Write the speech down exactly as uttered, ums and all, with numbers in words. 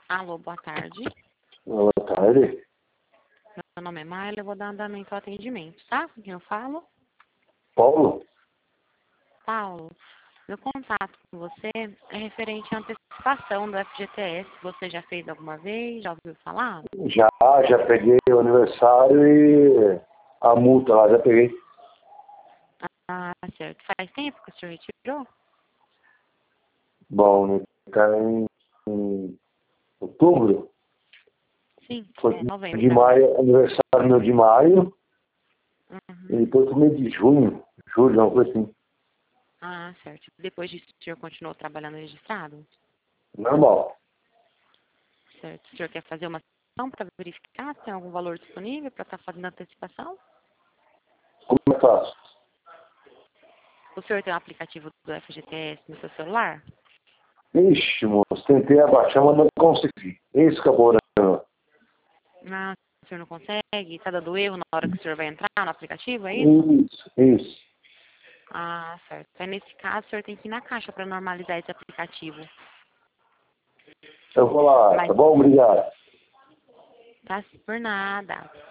Alô, boa tarde. Boa tarde. Meu nome é Maila, eu vou dar andamento ao atendimento, tá? Com quem eu falo? Paulo? Paulo, meu contato com você é referente à antecipação do F G T S. Você já fez alguma vez? Já ouviu falar? Já, já peguei o aniversário e a multa lá, já peguei. Ah, certo. Faz tempo que o senhor retirou? Bom, né? Tá em, em outubro. Sim, Foi é novembro, de na verdade. maio, aniversário meu de maio. E Uhum. depois pro mês de junho, julho, uma coisa assim. Ah, certo. Depois disso, o senhor continuou trabalhando registrado? Normal. Certo. O senhor quer fazer uma sessão para verificar se tem algum valor disponível para estar fazendo a antecipação? Como é que faço? O senhor tem um aplicativo do F G T S no seu celular? Ixi, moço, tentei abaixar, mas não consegui. Esse acabou, né? Ah, o senhor não consegue? Está dando erro na hora que o senhor vai entrar no aplicativo, é isso? Isso, isso. Ah, certo. É nesse caso, o senhor tem que ir na caixa para normalizar esse aplicativo. Eu vou lá, Mas tá bom? Obrigado. tá por nada.